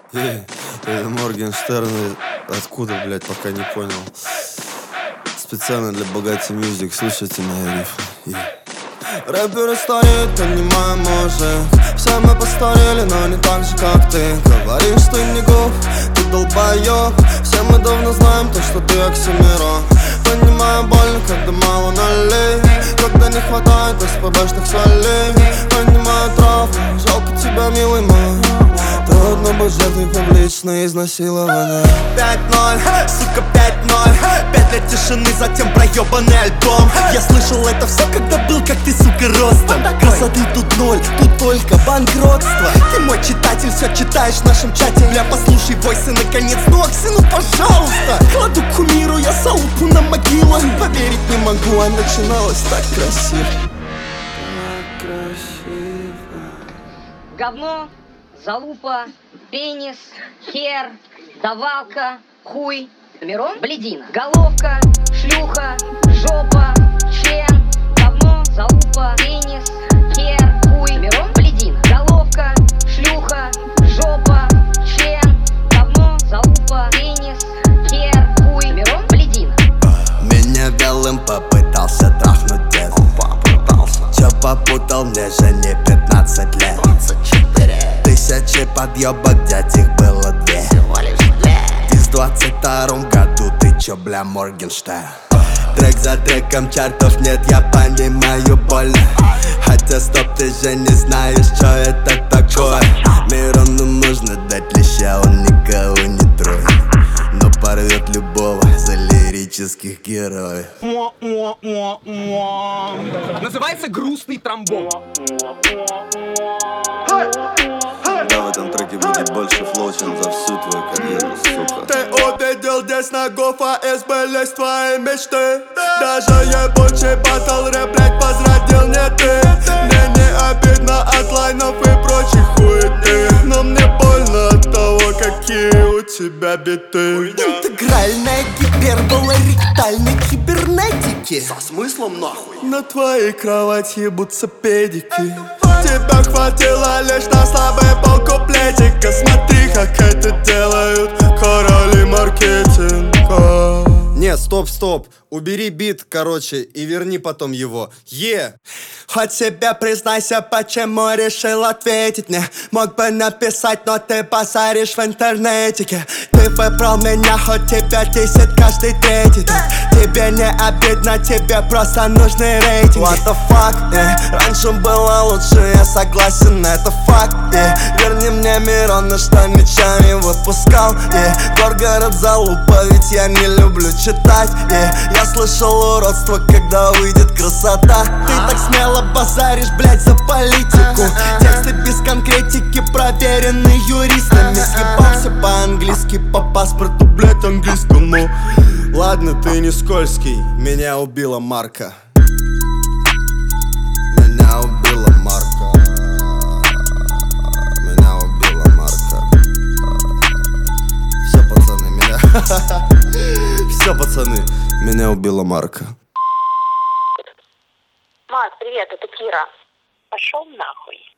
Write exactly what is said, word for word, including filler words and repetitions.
Эй, это Моргенштерн. Откуда, блядь, пока не понял. Специально для Богати Мьюзик. Слушайте мои рифы. Рэперы стареют, понимаем уже. Все мы постарели, но не так же, как ты. Говоришь, ты не гуф, ты долбоёб. Все мы давно знаем то, что ты Оксимирон. Понимаю больно, когда мало налей, когда не хватает СПБшных солей. Понимаю травму, жалко тебя, милый мой. Трудно быть жертвой публичное изнасилование. Пять ноль, сука, пять ноль. Пять лет тишины, затем проебанный альбом. Я слышал это все, когда был, как ты, сука, ростом. Красоты тут ноль, тут только банкротство. Ты мой читатель, все читаешь в нашем чате. Бля, послушай войсы, наконец, ну Окси, ну пожалуйста. Кладу кумиру, я залупу на могилу. Поверить не могу, а начиналось так красиво. Так красиво. Говно, залупа, пенис, хер, давалка, хуй, Мирон, блядина, головка, члюха, жопа, член, говно, залупа, пенис, хер, хуй, Мирон, блядина, головка, шлюха, жопа, член, говно, залупа, пенис, хер, хуй, Мирон, блядина. Меня вялым попытался трахнуть дед. Чё попутал, мне же не пятнадцать лет. Тысячи подъебок, дядь, их было две. Ты в двадцать втором году, ты чё, бля, Моргенштерн? Трек за треком, чартов нет, я понимаю больно. Хотя стоп, ты же не знаешь, что это такое. Мирону нужно дать леща, он никого не троит, но порвет любого за лирических героев. Называется грустный тромбон. Да, в этом треке будет больше флоу, чем за всю твою карьеру, сука. Ты увидел здесь нагов, а сбылись твои мечты. Даже ебучий батл рэп, блядь, возродил не ты. Мне не обидно от лайнов и прочих хуеты, но мне больно от того, какие у тебя биты. Интегральная гипербола ректальной кибернетики. Со смыслом нахуй? На твоей кровати ебутся педики. Тебя хватило лишь на слабый полкуплетика. Смотри, как это делают короли маркетинга. Не, стоп, стоп. Убери бит, короче, и верни потом его. Е! Хоть себе признайся, почему решил ответить мне. Мог бы написать, но ты базаришь в интернетике. Ты выбрал меня, хоть тебя десять каждый третий день. Тебе не обидно, тебе просто нужны рейтинги. What the fuck, yeah. Раньше было лучше, я согласен, это факт, yeah. Верни мне Мирона, что ничего не выпускал, yeah. Горгород залупа, ведь я не люблю читать, yeah. Я слышал уродство, когда выйдет красота. Ты так смело базаришь, блядь, за политику. Тексты без конкретики, проверены юристами. Съебался по-английски, по паспорту, блядь, английскому. Ладно, ты не скользкий. Меня убила Марка. Меня убила Марка. Меня убила Марка. Все, пацаны, меня... Все, пацаны, меня убила Марка. Мат, привет, это Кира. Пошел нахуй.